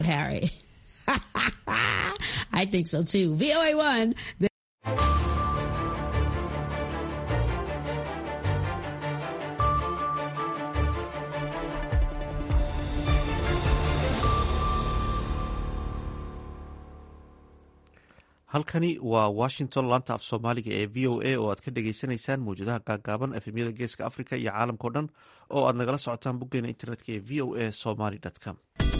Harry. I think so too. VOA1. halkani waa washington laanta af soomaaliga ee v o a oo aad ka dhagaysanaysaan mawjadaha gaagaaban efemyada geeska africa iyo caalamka o dhan oo aad nagala socotaan boggeena internetka ee v o a somaly com.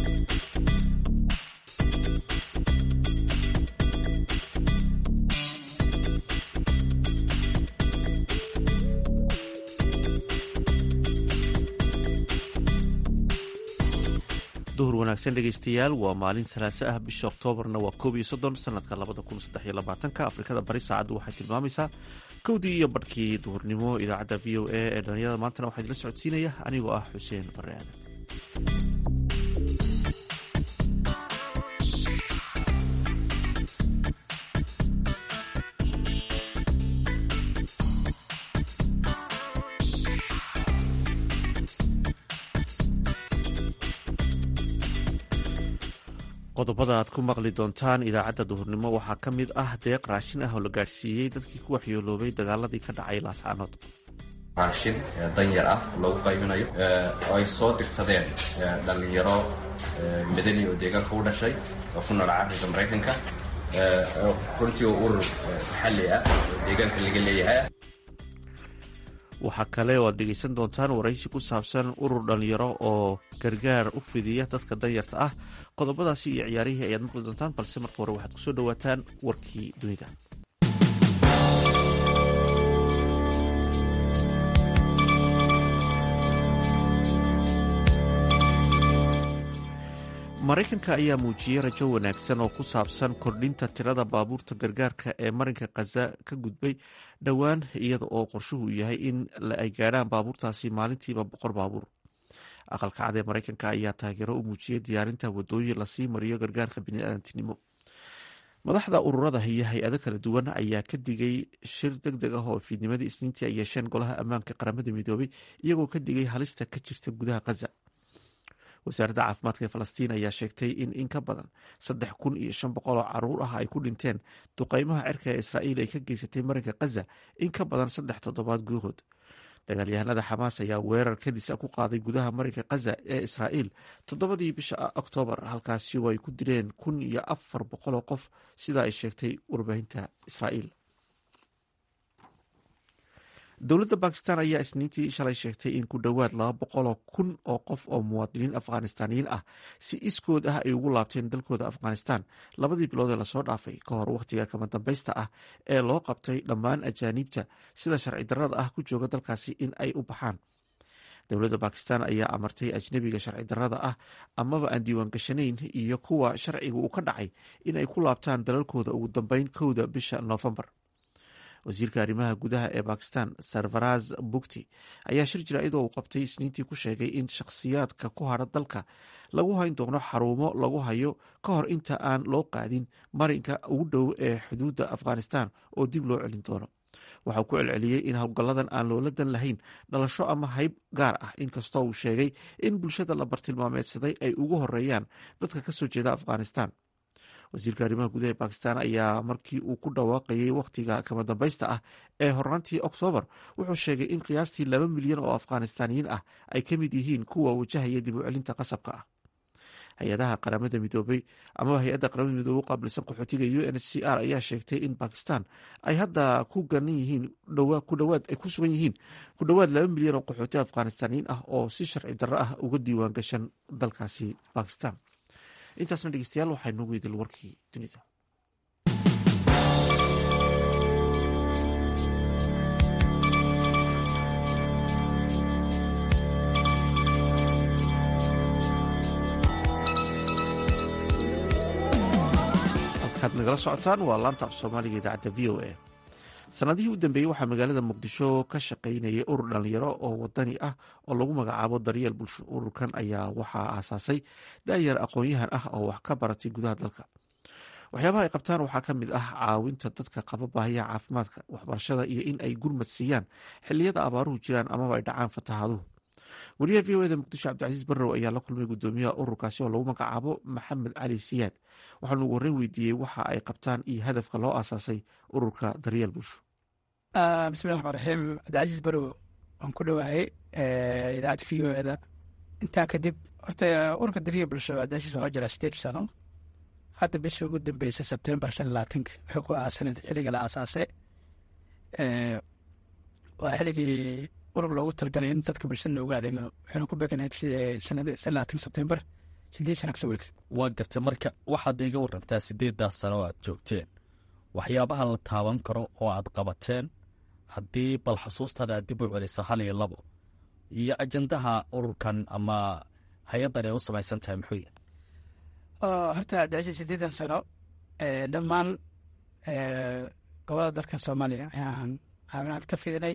duhur wanaagsan dhegeystayaal, waa maalin salaaso ah, bisha oktoobarna waa 30 sanadka 2023. afrikada bari saacaddu waxay tilmaamaysaa 1:00 iyo badhkii duhurnimo. idaacadda v o a ee dhalinyarada maantana waxaa idinla socodsiinaya anigoo ah xuseen bare aadan. qodobada aad ku maqli doontaan idaacadda duhurnimo waxaa ka mid ah deeq raashin ah oo la gaadhsiiyey dadkii ku waxyeeloobay dagaaladii ka dhacay laascaanood. raashin danyar ah loogu qaybinayo oo ay soo dirsadeen dhallinyaro madani oo deegaanka u dhashay oo ku nool cariga maraykanka, runtii oo urur maxalli ah oo deegaanka laga leeyahay. waxaa kale oo aad dhegeysan doontaan waraysi ku saabsan urur dhalinyaro oo gargaar u fidiya dadka danyarta ah. qodobadaasi iyo ciyaarihii ayaad maqli doontaan, balse marka hore waxaad kusoo dhawaataan warkii dunida. maraykanka ayaa muujiyey rajo wanaagsan oo ku saabsan kordhinta tirada baabuurta gargaarka ee marinka khaza ka gudbay dhowaan, iyada oo qorshuhu yahay in ay gaadhaan baabuurtaasi maalintiiba 100 baabuur. aqalka cad ee maraykanka ayaa taageero u muujiyey diyaarinta wadooyin lasii mariyo gargaarka biniaadantinimo. madaxda ururada iyo hay-ado kala duwan ayaa ka digay shir deg deg ah oo fiidnimadii isniintii ay yeesheen golaha ammaanka qaramada midoobay, iyagoo ka digay halista ka jirta gudaha khaza. wasaaradda caafimaadka ee falastiin ayaa sheegtay in ka badan 3,500 oo caruur ah ay ku dhinteen duqeymaha cirka ee israa'iil ay ka geysatay marinka khaza in ka badan 3 toddobaad gudahood. dagaalyahanada xamaas ayaa weerar kadisa ku qaaday gudaha marinka khaza ee israa'iil 7 bisha oktoobar, halkaasi oo ay ku dileen 1,400 oo qof, sida ay sheegtay warbaahinta israa'iil. dowladda bakistan ayaa isniintii shalay sheegtay in ku dhowaad 200,000 oo qof oo muwaadiniin afghanistaaniyiin ah si iskood ah ay ugu laabteen dalkooda afghanistan 2 bilood ee lasoo dhaafay, ka hor wakhtiga kama dambaysta ah ee loo qabtay dhammaan ajaaniibta sida sharci darrada ah ku jooga dalkaasi in ay u baxaan. dowladda bakistan ayaa amartay ajnabiga sharci darrada ah amaba aan diiwaan gashanayn iyo kuwa sharciga uu ka dhacay in ay ku laabtaan dalalkooda ugu dambeyn 1 bisha noofembar. wasiirka arrimaha gudaha ee bakistan sarfaraz bukti ayaa shir jaraa'idoo uu qabtay isniintii ku sheegay in shakhsiyaadka ku hadha dalka lagu hayn doono xarumo lagu hayo ka hor inta aan loo qaadin marinka ugu dhow ee xuduudda afghanistan oo dib loo celin doono. waxauu ku celceliyey in howlgalladan aan loola dan lahayn dhalasho ama hayb gaar ah, inkastoo uu sheegay in bulshada la bartilmaameedsaday ay ugu horeeyaan dadka kasoo jeeda afghanistan. wasiirka arrimaha gudaha ee bakistan ayaa markii uu ku dhawaaqayay wakhtiga kama dambaysta ah ee hornaantii oktoobar wuxuu sheegay in qiyaastii 2 milyan oo afghanistaaniyiin ah ay ka mid yihiin kuwa wajahaya dib u celinta qasabka ah. hay-adaha qaramada midoobay amaba hay-adda qaramada midoobey u qaabilsan qaxootiga UNHCR ayaa sheegtay in bakistan ay hadda ku sugan yihiin ku dhowaad 2 milyan oo qaxooti afghanistaaniyiin ah oo si sharci darro ah uga diiwaan gashan dalkaasi bakistan. intaasna dhegeystayaal waxaa noogu idil warkii dunida. halkaad nagala socotaan waa laanta af soomaaliga idaacadda v o a. sanadihii u dambeeyey waxaa magaalada muqdisho ka shaqaynayay urur dhalinyaro oo wadani ah oo lagu magacaabo daryeel bulsho. ururkan ayaa waxaa aasaasay daayar aqoon-yahan ah oo wax ka baratay gudaha dalka. waxyaabaha ay qabtaan waxaa ka mid ah caawinta dadka qaba baahiyaha caafimaadka, waxbarashada iyo in ay gurmad siiyaan xilliyada abaaruhu jiraan amaba ay dhacaan fatahaaduhu. wariyaha v o eda muqdisho cabdicasiis barrow ayaa la kulmay guddoomiyaha ururkaasi oo lagu magacaabo maxamed cali siyaad waxaanu ugu horreyn weydiiyey waxa ay qabtaan iyo hadafka loo aasaasay ururka daryeel bulsho. bismillahi raxmaan raxiim. cabdicasiis barrow waan ku dhowahay idaacadda v o eda. intaa kadib horta ururka daryeel bulsho cabdicasiis waxaa jira 8 sano. hadda bishii ugu dambeysay Sebtembar 25 wuxuu ku aasanay xilliga la aasaasay. waa xilligii urur loogu talagalay in dadka bulshada loogu adeego. waxayna ku beeganayd sanadii 25 Sebtembar 8 sano kasoo wareegtay. waa gartay marka waxaad iga warantaa 8 sano oo aad joogteen waxyaabaha la taaban karo oo aad qabateen haddii bal xusuustada aad dib u celiso 1 iyo 2 iyo ajandaha ururkan ama hay-addan ay u samaysan tahay muxuu yahay? horta cabdicasiis 8 sano dhammaan gobolada dalka Soomaaliya ayaan caawinaad ka fidinay.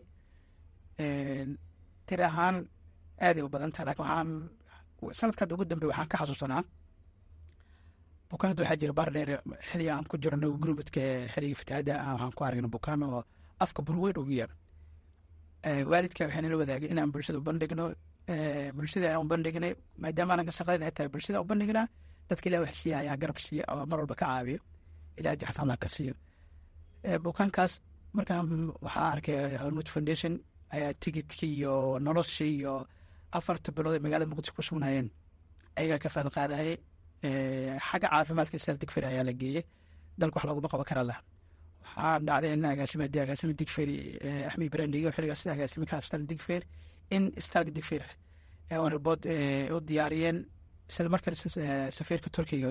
tir ahaan aad u badan tahay laakiin waxaan sanadkan ugu dambeeyay waxaan ka xasuusanaa bukaanada waxaa jira baardheer xilliga aan ku jirno gurmadka xilliga fatahaada waxaan ku aragnay bukaan oo afka burweyn ugu yar. waalidka waxayna la wadaagay inaan bulshada u bandhigno bulshada aan u bandhignay maadaama aan ka shaqaynay tahay bulshada u bandhignaa dadka ilaa wax siiya ayaa garab siiya oo mar walba ka caawiyo ilaa jaxsan Allah ka siiyo. bukaankaas markaan waxaa arkay Hormuud Foundation ayaa tigidkii iyo noloshii iyo 4 bilood ee magaalada Muqdisho ku sugnaayeen ayaga ka faa'iido qaadayay. xagga caafimaadka isla Digfeer ayaa la geeyay dalka wax loogu qaban kara lah. waxaa dhacday in agaasima Digfeer Axmed Brandiga xilligaas agaasima ka isla Digfeer in isla Digfeer ay report u diyaariyeen isla markaas safiirka Turkiga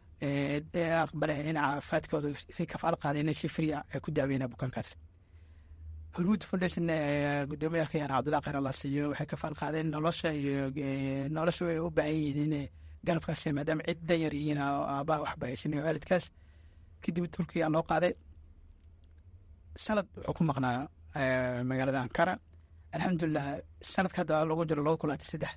aqbalay in caafimaadkooda si kafaal qaadeen si free ay ku daaweynaa bukaankaas. Hormuud Foundation gudoomiyaha Khayr Cabdullaahi Khayr Allah siiyo waxay kafaal qaadeen nolosha iyo nolosha way u baahan yihiin in garabkaas maadaama cid danyar yihiin aabaa wax baayishnay waalidkaas. kadib Turkiga loo qaaday sanad wuxuu ku maqnaa magaalada Ankara. alxamdulillah sanadka hadda lagu jiro 2023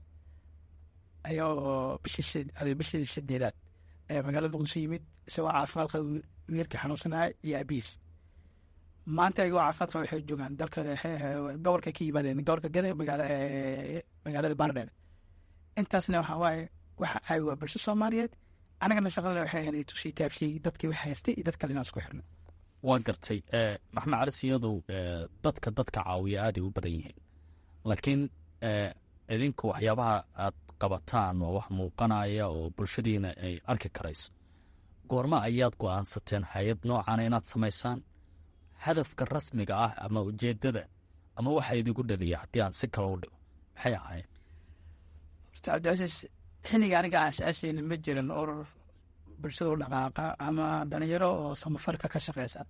ayuu bishii 8 magaalada Muqdisho yimid isagoo caafimaad qaba wiilka xanuunsanaya iyo abiis. maanta ayagoo caafimaad qaba waxay joogaan dalka gobolka ka yimaadeen gobolka Gada magaalada Baardheer. intaasna waxaa waaye waxa ay waa bulsho Soomaaliyeed anagana shaqada waxay ahayd tusii taabsii dadkii wax haystay iyo dadka lina isku xirnay. waa gartay maxamed cali siyadow dadka caawiya aad ay u badan yihiin laakiin idinku waxyaabaha aad qabataan waa wax muuqanaya oo bulshadiina ay arki karayso. goorma ayaad go'aansateen hay-ad noocan inaad samaysaan? hadafka rasmiga ah ama ujeedada ama waxa idigu dhaliya haddii aan si kale u dhigo maxay ahayd? horta cabdicasiis xilliga aniga aasaasayna ma jirin urur bulshada u dhaqaaqa ama dhalinyaro oo samafalka ka shaqeysa.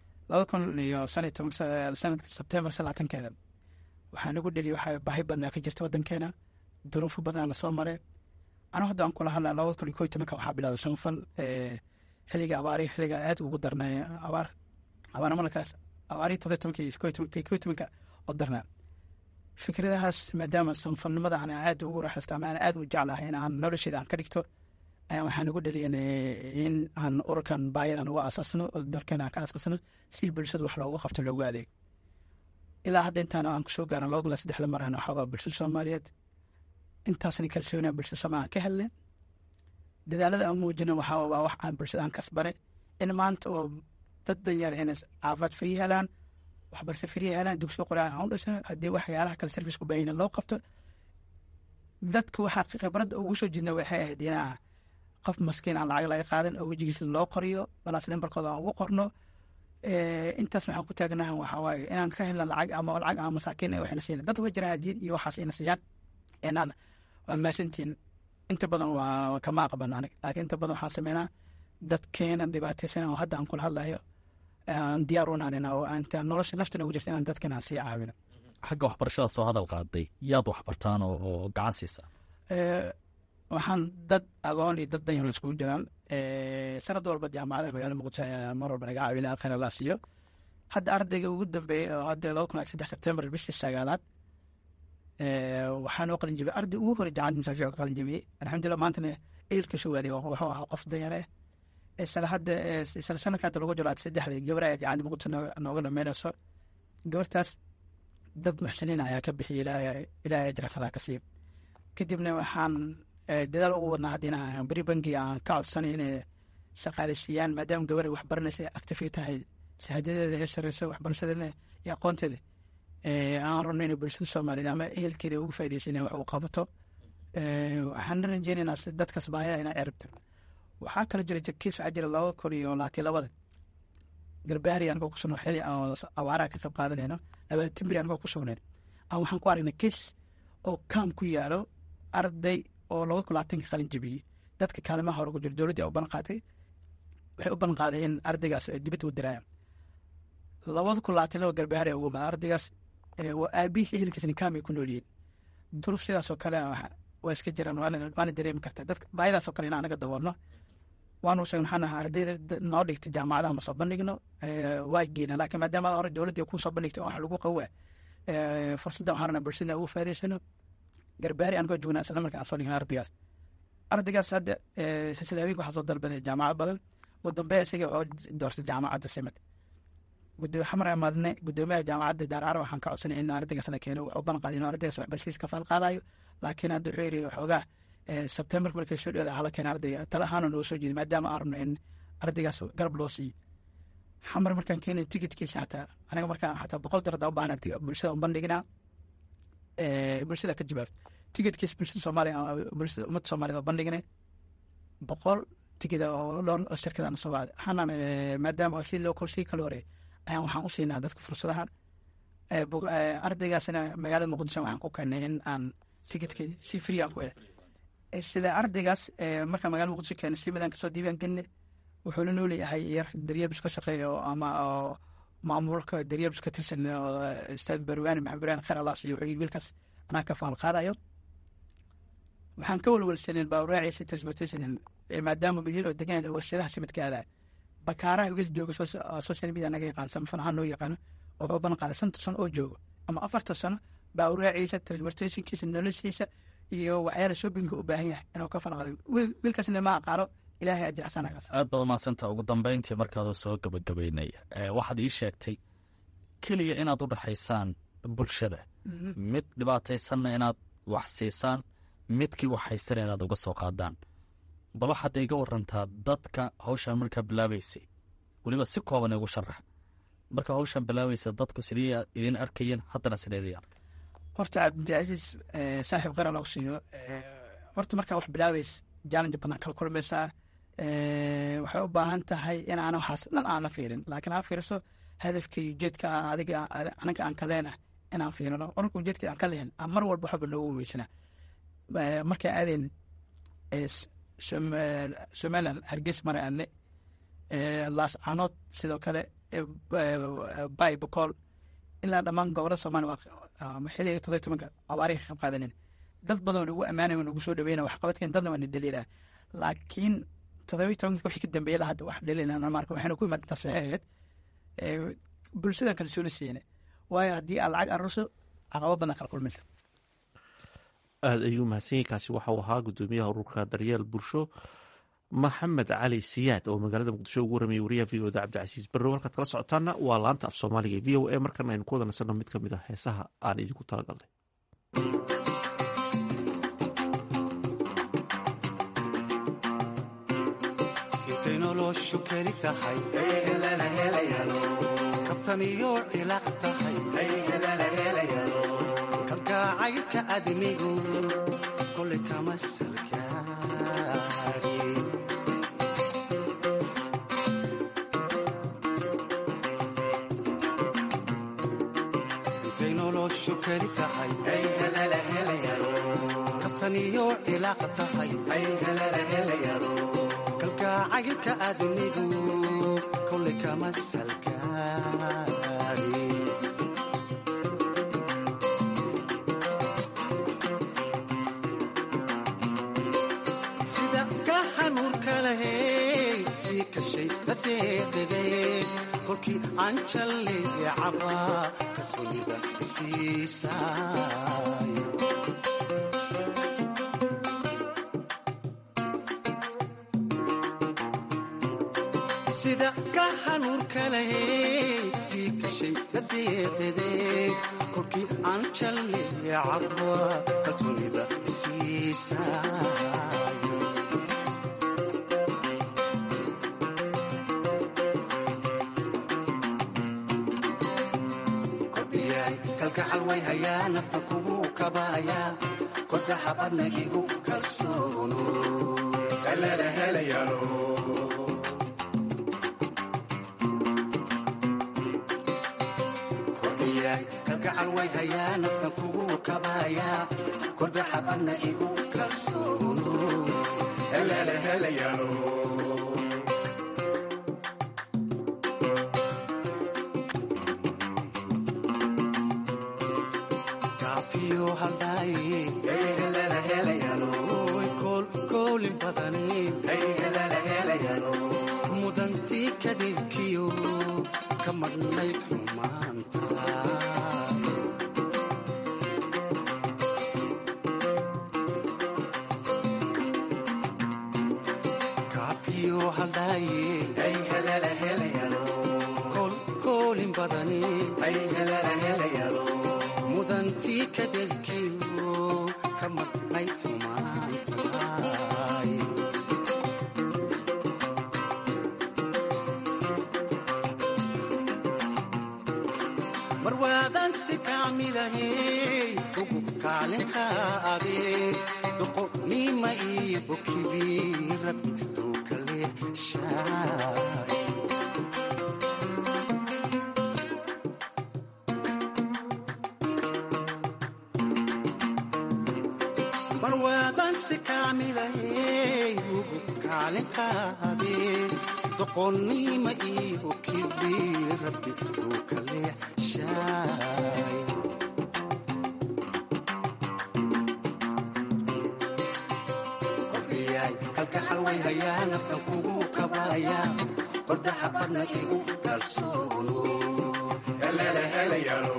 2019 sanadka Sebtembar 30 waxaan ugu dhaliyay waxa baahi badan ka jirta wadankeena duruufo badan la soo maray. ana hadda aan kula hadlaa 2021 waxaa bilaabay samafal xilliga abaari xilliga aad ugu darnay abaar markaas abaari 2021 oo darnaa. fikradahaas maadaama samafalnimada aan aad ugu raaxaystaa ama aan aad u jeclahay in aan nolosheeda aan ka dhigto ayaan waxaan ugu dhaliyay in aan ururkan baahidan uga asaasno oo dalkeena ka asaasno si bulshada wax loogu qabto loogu adeego. ilaa hadda intaan aan kusoo gaaran 2003 maraan waxaa bulshada Soomaaliyeed intaasna kalsooni bulshada Soomaaliyeed ka helnay. dadaalada aan muujino waxaa wax aan bulshada aan kasbaray in maanta oo dad danyar inay caafimaad fiican helaan waxbarasho fiican helaan dugsiga quraan aan u dhashay haddii waxyaalaha kale service ku baahan loo qabto. dadku waxaa khibrad ugu soo jirnay waxay ahayd inaa qof maskiin aan lacag laga qaadan oo wajigiisa loo qoriyo balaas lambarkooda aan ugu qorno. intaas waxaan ku taagnahay waxaa waaye inaan ka helno lacag ama masaakiin waxayna siiyaan dad wajira hadiid iyo waxaas ina siiyaan inaan waa maasantiin inta badan waa kama aqban aniga laakiin inta badan waxaan sameynaa dadkeena dhibaataysan oo hadda aan kula hadlayo aan diyaar u nahay oo aan nolosha naftana ugu jirta inaan dadkeena sii caawino. xagga waxbarashada soo hadal qaaday yaad waxbartaan oo gacan siisaa? waxaan dad aqoon iyo dad danyar iskugu jiraan. sanad walba jaamacadaha magaalada Muqdisho ayaa mar walba naga caawinaya khayr Allah siiyo. hadda ardayga ugu dambeeyay oo hadda 2003 Sebtembar bishii 9 waxaan u qalin jabiyay arday ugu hore jaamacad Musaafic oo qalin jabiyay. alxamdulillah maantana eelka soo waaday wuxuu ahaa qof danyar ah. sanadka hadda lagu jiro 3 gabar ayaa jaamacad Muqdisho nooga dhameynayso. gabartaas dad muxsiniin ayaa ka bixiyay ilaahay ajra khalaa ka siiyo kadibna waxaan dadaal ugu wadnaa hadda inaan beri bangi aan ka codsanay inay shaqaaleysiiyaan maadaama gabar wax baranaysa active tahay shahaadadeeda ee sareyso waxbarashadeena iyo aqoonteeda aan rabno inay bulshada Soomaaliyeed ama ehelkeeda ugu faa'iideysan wax u qabato waxaan rajaynaynaa dadkaas baahida inay ciribto waxaa kala jira kiis waxaa jira 2022 garbaari aan ku soo xili awaara ka qayb qaadanayno laba timbir aan ku soo waxaan ku aragnay kiis oo kaam ku yaalo arday oo 2020 qalin jabiyay dadka kaalmaha hore ku jira dawladda u ban qaatay waxay u ban qaaday in ardaygaas dibadda u dirayaan 2022 garbaari ugu ma ardaygaas waa aabihi hilkiisna kaam ku nooliyeen duruufsidaas oo kale waa iska jiraan waana dareemi kartaa dadka baahidaas oo kale in anaga daboolno waanu sheegno waxaan ahaa ardayda noo dhigtay jaamacadaha ma soo bandhigno waa geena laakiin maadaama hore dawladda ku soo bandhigtay wax lagu qawaa fursadda waxaan bulshada ugu faa'iideysano garbaari aan ka joognaa isla markaan soo dhigno ardaygaas hadda silsilooyinka waxaa soo dalbaday jaamacad badan ugu dambeyn isaga oo doortay jaamacadda Simad gudoomiye xamar amadne gudoomiyaha jaamacadda Daaracaro waxaan ka codsanay in ardaygaas la keeno oo ban qaadino ardaygaas waxbarashadiisa ka faal qaadayo laakiin hadda wuxuu yiri xoogaa September markay soo dhawaaday hala keen ardayga talahaan oo soo jeeday maadaama arno in ardaygaas garab loo siiyo xamar markaan keenay ticketkiisa xataa aniga markaan xataa 100 darada u baahnaa bulshada u bandhignaa bulshada ka jawaabtay ticketkiisa bulshada Soomaaliya bulshada ummadda Soomaaliya bandhignay 100 ticket oo shirkadana soo wacday xanaan maadaama si loo korsi kala hore ayaan waxaan u siinaa dadka fursadaha ardaygaasna magaalada Muqdisho waxaan ku keenay in aan ticketkii si free aan ku helay sida ardaygaas marka magaalada Muqdisho keenay si midaan ka soo diiwaan gelinay wuxuu la leeyahay yar daryeelka ka shaqeeyo ama maamulka daryeelka ka tirsan Ustaad Barwaan Maxamed Khayr Allah iyo wiilkaas anaa ka faal qaadayo waxaan ka walwalsaneen baawraaciisa transportation maadaama bidil oo degan warshadaha Simidkaada bakaaraha wiil jooga social media naga yaqaan fanahan loo yaqaan oo ban qaada 5 sano oo joogo ama 4 sano baawraaciisa transportation kiisa noloshiisa iyo waxyaala shopping u baahan yahay inuu ka farqado wiilkaasna ma aqaano ilaahay ajr xasanaga aad baad maasanta ugu dambeyntii markaad soo gabagabeynay waxaad ii sheegtay kaliya inaad u dhaxaysaan bulshada mid dhibaataysan inaad wax siisaan midkii wax haystaan inaad uga soo qaadaan bal waxaad iga warantaa dadka hawshan markaa bilaabaysay weliba si kooban ugu sharax marka hawshan bilaabaysa dadku sidii idin arkayeen haddana sideedayaan horta Cabdilaaziz saaxiib qaran oo siiyo horta marka wax bilaabays challenge badan kala kulmaysaa waxay u baahan tahay in aan waxaas dhan aan la fiirin laakiin aan fiirso hadafkii ujeedka adiga anaga aan ka leenahay in aan fiirino orku ujeedka aan ka leenahay mar walba waxa loo weysana marka aadeen Somaliland Hargeysa marayne Las Anod sidoo kale Baybokol ilaa dhammaan gobolada Soomaaliya maxay todoba abaari ka qaadaneen dad badan ugu amaanay ugu soo dhaweeyna wax qabadkeen dadna waan dhaliilaa laakiin 17 wixii ka dambeeyay hadda wax dhaliilana marka waxaan ku imaad tasxiixeed bulshada kala soo nasiinay waayo hadii lacag arruso caqabad badan kala kulmaysa aad ayuu mahadsan kaasi waxa uu ahaa gudoomiyaha ururka daryeel bulsho maxamed cali siyaad oo magaalada Muqdisho ugu waramay wariyaha VO Cabdicasiis Barro halkaad kala socotaana waa laanta af Soomaaliga VOA markan aynu ku wada nasano mid kamid ah heesaha aan idinku talagalnay noloshu keli tahay helala helayalo kabtaniyo ilaaq tahay helala helayalo kalgacaylka admigu kulli kama salgaari intay noloshu keli tahay helala helayalo kabtaniyo ilaaq tahay helala helayalo kalgacaylka admigu kulli kama salgaari sida ka hanuurka lahey ii kashay dadeeqdegee kolkii aan jallay caba kalsoonida isiisaayo sida ka hanuurka lahey tii kashay dadeeqede kolkii aan jalleeya cabba kalsoonida isiisaayo kordhiyay kalgacal way hayaa nafta kugu kabaaya korda xabadna igu kalsoono helala helayaalo kalgacal way hayaa naftan kugu kabaaya korda xabadna igu kalsoono helala helayaalo kaafiyo haldhaaye helala helayaalo koolin badani helala helayaalo mudantii kadeedkiyo ka madhnayd xumaanta koolin badani mudantii kadeedkiyo ka madhnayd xumaantaay mar waadan si kaamilahey ugu kaalinka adee doqonima iyo bokibi rabbi tuukale shaay marwaadan si kaamilahey ugu kaalinkaadee doqonnima iigu kibi rabbi uu kale shaay kordhiyay kalgacal way hayaa naftan kugu kabaaya korda xabadna igu kalsoono helala helayaalo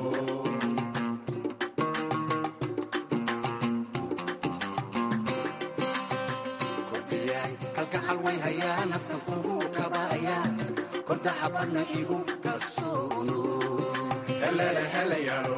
kalgacal way hayaa naftan kugu kabaaya korda xabadna igu kalsoono helala helayaalo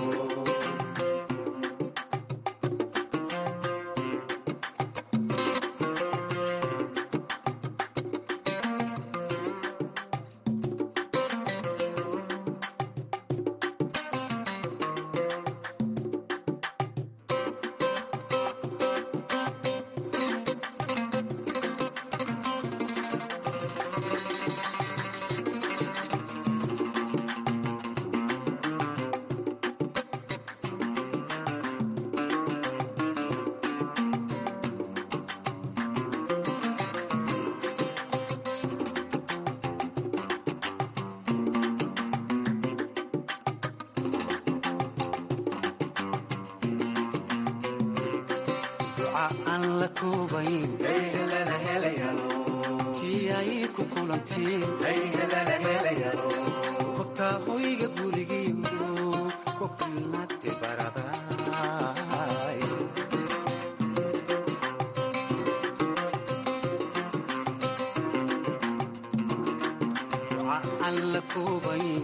kobtaa hoyga gurigiimu ku filnaate baradaay duca aan la koobayn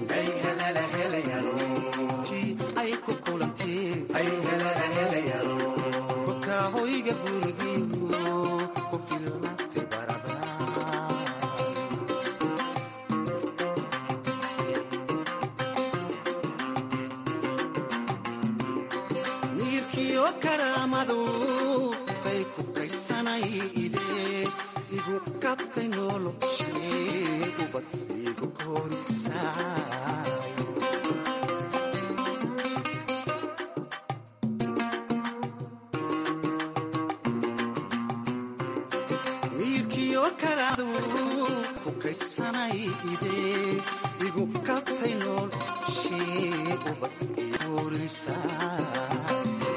tii ay ku kulantee kobtaa hoyga gurigiimu ku filnaate karaamadu bay ku kaysanay idee igu kabtay noloshee ubad igu korisaayo miirkiyo karaamadu ku kaysanay idee igu kabtay noloshee ubad igu korisaayo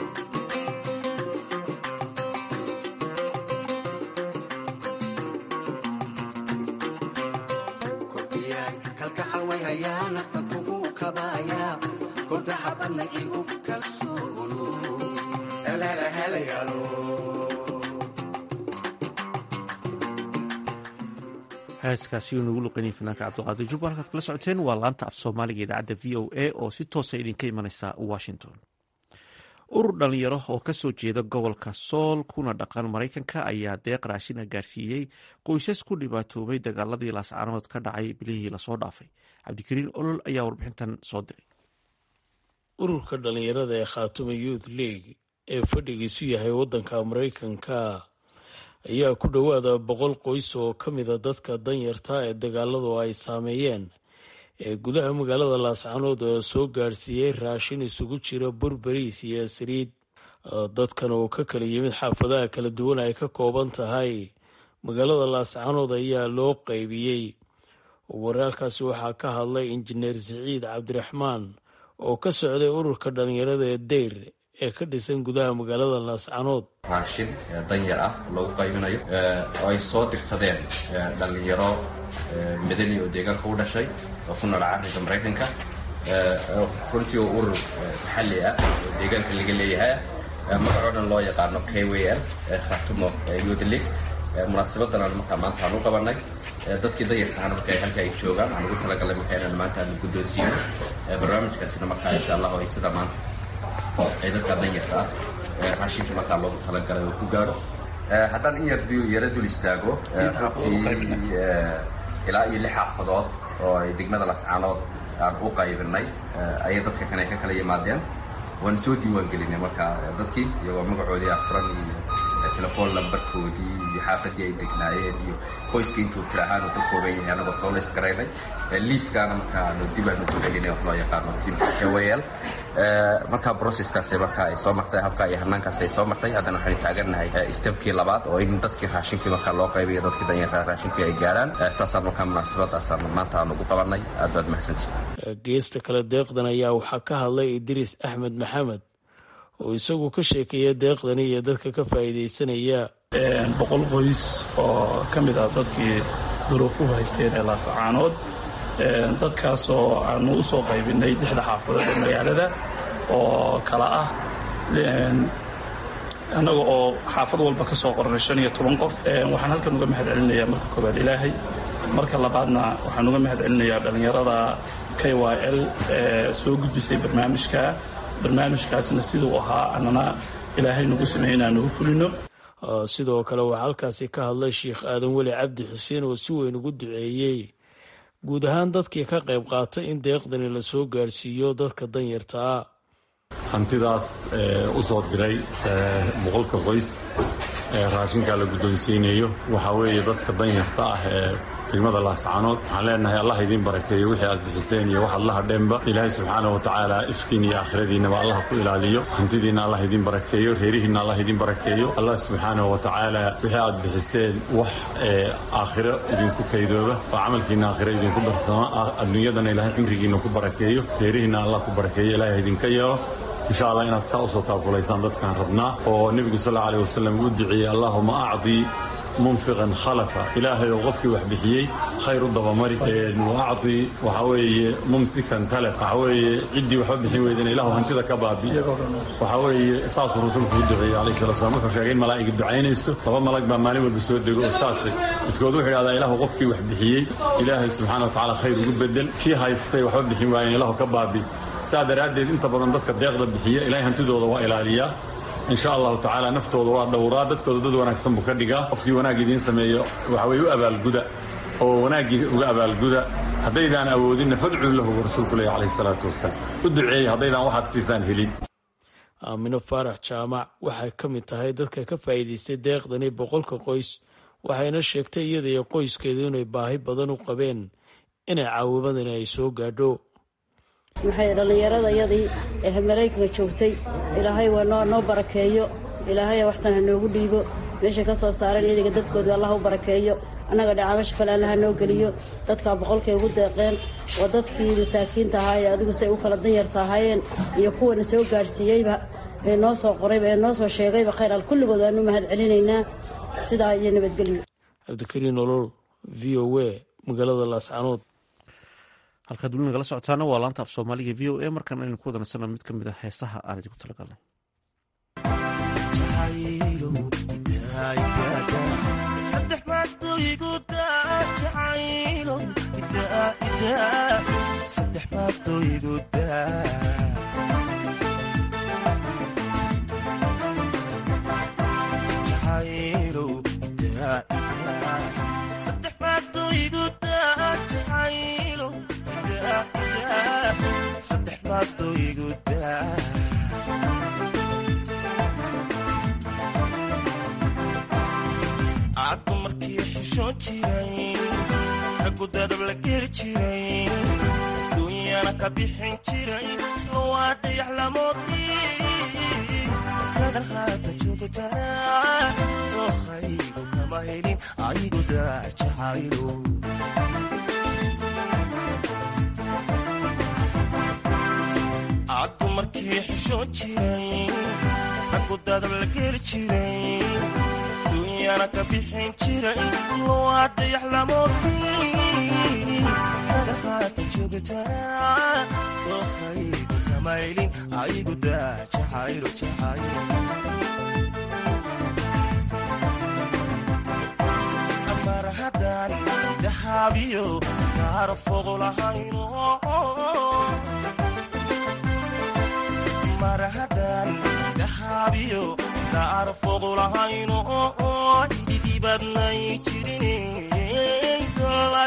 hayaa naftan kugu kabaaya korda xabadna igu kalsoono helala helayaalo heeskaasi nagu luqanayay fanaanka cabdiqaadir jubba halkaad kala socoteen waa laanta af soomaaliga idaacadda v o a oo si toosa idinka imanaysa washington. urur dhalinyaro oo kasoo jeeda gobolka sool kuna dhaqan maraykanka ayaa deeq raashina gaarsiiyey qoysas ku dhibaatoobay dagaaladii laascaanood ka dhacay bilihii lasoo dhaafay. cabdikariin olol ayaa warbixintan soo diray. ururka dhalinyarada ee khaatuma youth league ee fadhigiisu yahay wadanka maraykanka ayaa ku dhowaada 100 qoys oo ka mida dadka danyarta ee dagaaladu ay saameeyeen ee gudaha magaalada laascaanood oo soo gaarsiiyey raashin isugu jira burbariis iyo saliid. dadkan oo ka kala yimid xaafadaha kala duwan ay ka kooban tahay magaalada laascaanood ayaa loo qaybiyey. waraalkaasi waxaa ka hadlay injineer siciid cabdiraxmaan oo ka socday ururka dhalinyarada ee deyr ee ka dhisan gudaha magaalada laascaanood. raashin danyar ah lagu qaybinayo oo ay soo dirsadeen dhalinyaro madani oo deegaanka u dhashay oo ku nool cariga maraykanka runtii oo urur maxalli ah oo deegaanka laga leeyahay magacoo dhan loo yaqaano KWL Khaatumo Youth League. munaasabadan markaa maanta aan u qabanay dadkii danyartaana marka halka ay joogaan aan ugu talagalay markaa maanta aan guddoonsiino barnaamijkaasina markaa insha allah ay sida maanta ay dadka danyarta ah raashinka markaa loogu talagalay oo ku gaaro. haddaan in yara dul istaago runtii ilaa iyo 6 xaafadood oo ay degmada laascaanood aan u qaybinay ayay dadka kane ka kala yimaadeen waan soo diiwaan gelinay markaa dadkii iyagoo magacoodii afran iyo telefoon lambarkoodii iyo xaafadii ay degnaayeen iyo qoyska intuu tirahaan uu ka kooban yahay anagoo soo leys garaynay liiskaana markaa aanu dib aanu ku celinay wax loo yaqaano tiimka KWL. markaa processkaasi markaa ay soo martay habka iyo hanaankaasi ay soo martay haddana waxaynu taagannahay stepkii labaad oo in dadkii raashinkii markaa loo qaybiyo dadkii danyarta raashinkii ay gaaraan. saasaan markaa munaasabadaasaan maanta aan ugu qabanay. aad baad mahadsantihiin. geesta kale deeqdan ayaa waxaa ka hadlay idriis axmed maxamed oo isagu ka sheekeeya deeqdani iyo dadka ka faa'iidaysanaya. 100 qoys oo ka mid ah dadkii duruufuhu haysteen ee laascaanood. dadkaas oo aanu u soo qaybinay 6 xaafadood ee magaalada oo kala ah annaga oo xaafad walba ka soo qornay 15 qof. waxaan halkan uga mahad celinayaa marka koowaad ilaahay, marka labaadna waxaan uga mahad celinayaa dhalinyarada KWL soo gudbisay barnaamijkaasna siduu ahaa annana ilaahay nagu sameeyey inaan nagu fulino. sidoo kale waxaa halkaasi ka hadlay sheekh aadan weli cabdi xuseen oo si weyn ugu duceeyey guud ahaan dadkii ka qayb qaatay in deeqdani la soo gaarsiiyo dadka danyarta ah. hantidaas u soo diray 100 qoys raashinka la guddoonsiinayo waxaa weeye dadka danyarta ah ee degmada laascaanood. waxaan leenahay allah idiin barakeeyo wixii aad bixiseen iyo wax allaha dhanba ilaahay subxaana wa tacaala ifkiin iyo aakhiradiinaba allah ku ilaaliyo. hantidiina allah idiin barakeeyo, reerihiina allah idiin barakeeyo. allah subxaana wa tacaala wixii aad bixiseen wax aakhiro idinku kaydooba oo camalkiina aakhiro idinku darsama, adduunyadana ilaahay cimrigiina ku barakeeyo, reerihiina allah ku barakeeyo, ilaahay idinka yeelo. insha allah inaad saa usoo taakulaysaan dadkaan rabnaa oo nebigu sal allahu alayh wasalam u duceeyey allahuma acdi munfiqan khalafa, ilaahay oo qofkii wax bixiyey khayr u dabamari. acdi waxaa weeye mumsikan talef, waxaa weeye ciddii waxba bixin weydana ilaahu hantida ka baabi. waxaa weeye saasuu rasuulku u duceeyey alayhi salatu wasalam. markuu sheegay in malaa'igi ducaynayso 2 malag baa maalin walba soo dego oo saasay midkood wuxuu idhahdaa ilaahu qofkii wax bixiyey ilaahay subxaana wa tacaala khayr ugu bedel, kii haystay waxba bixin waayeen ilaahu ka baabi. saa daraaddeed inta badan dadka deeqda bixiya ilaahay hantidooda waa ilaaliyaa. insha allahu tacaala naftooda waa dhowraa, dadkooda dad wanaagsan buu ka dhigaa. qofkii wanaag idiin sameeyo waxa weye u abaalguda oo wanaaggii uga abaalguda. haddaydaan awoodinna fadcuu lahu rasuulku leeyahy calayhi salaatu wasalaam. u duceeyey haddaydaan waxaad siisaan helin. aamino faarax jaamac waxay ka mid tahay dadka ka faa'iidaystay deeqdani 100 qoys, waxayna sheegtay iyada iyo qoyskeedu inay baahi badan u qabeen inay caawimadani ay soo gaadho. maxay dhallinyaradayadii ee maraykanka joogtay ilaahay waa noo barakeeyo, ilaahay waxsan ha noogu dhiibo, meeshay ka soo saareen iyadiga dadkooda allah u barakeeyo, annaga dhacaamasha kale allah noo geliyo. dadkaa 100kay ugu deeqeen waa dadkii masaakiinta ahaa ee adigu say u kala danyarta ahaayeen iyo kuwana soo gaadhsiiyeyba ee noo soo qorayba ee noo soo sheegayba khayr al kulligood waanu mahad celinaynaa. sidaa iyo nabadgelyo. cabdikariin olol, v o a, magaalada laascaanood. halkaad weli nagala socotaana waa laanta af soomaaliga v o a. markaan aynu ku wadansano mid ka mid a heesaha aan idinku talagalnay. saddex baad igu daacay saddex maado igu daa jacaylow daa saddex maado igu daa jacaylow daa saddex maado igu daa aaddu markii xishoon jiray raggu dadab la geli jiray duunyana ka bixin jiray waa dayax lamoodii dadan haata joogtaa dookhaygu kama helin aygu daa jacaylo aaddu markii xishoon jiray raggu dadab la geli jiray duunyana ka bixin jiray waa dayax lamoodii dadan haata joogtaa dookhaygu kama helin aygu daa jacaylo jacaylo amar haddaan dahaabiyo kaara fogo lahayno mar haddaan dahaabiyo kaara fogo lahayno ididibadnay jirin dolar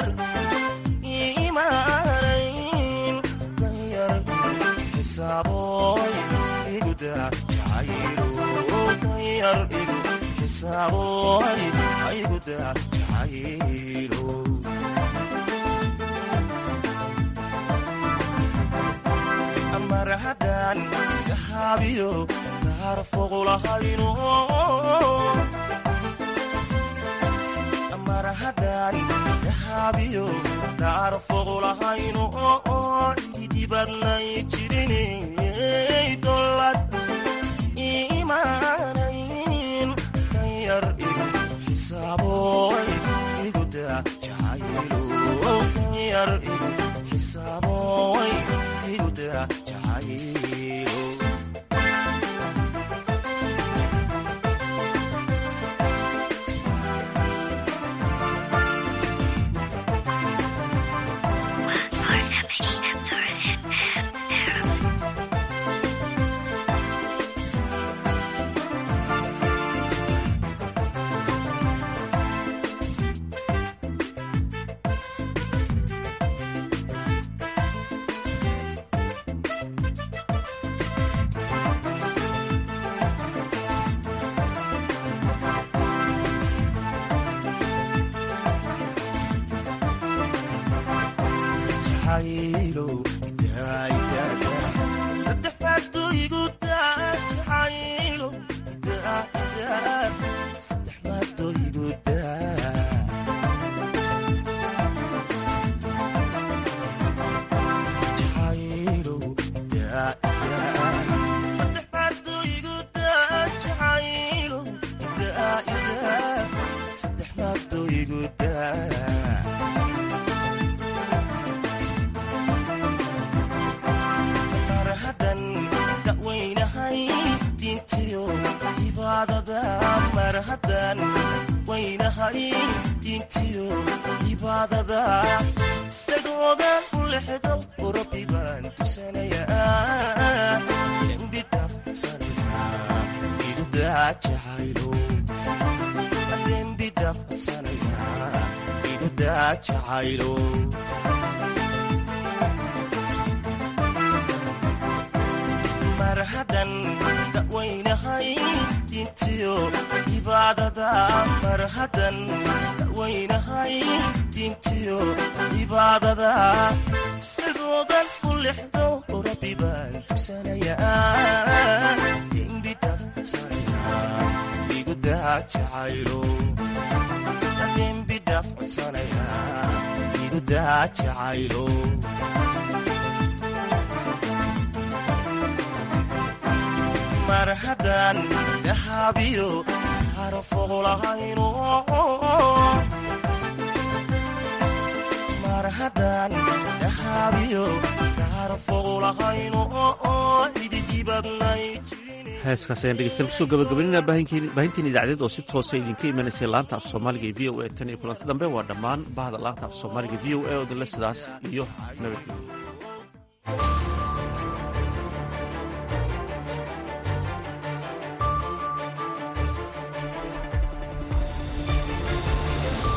imaanayn danyar xisaaboy igu daa jacaylo danyar igu xisaaboy igu daa jacaylo amar haddaan dahaabiyo kaara fogo lahayno amar haddaan dahaabiyo kaara fogo lahayno idibadnay jirin dolar imaanayn danyar igu xisaaboy igu daa jacaylo danyar igu xisaaboy igu daa jacaylo mar haddan dawaynahay diintiyo cibaadada mar haddan dawaynahay diintiyo cibaadada sidoodan u lexdo rabbi baan tusanayaa dembi dhaafsanaya igu daa jacaylo dembi dhaafsanaya igu daa jacaylo mar haddaan dahaabiyo harafo lahayno mar haddaan dahaabiyo harafo lahayno ididibadnay heeskaas ayaan dhegeystayaal kusoo gabagabaynayna baahintiin idaacadeed oo si toosa idinka imanaysay laanta af soomaaliga ee v o a tan iyo kulanti dambe waa dhammaan bahda laanta af soomaaliga v o a oo idinle sidaas iyo nabadgelyo.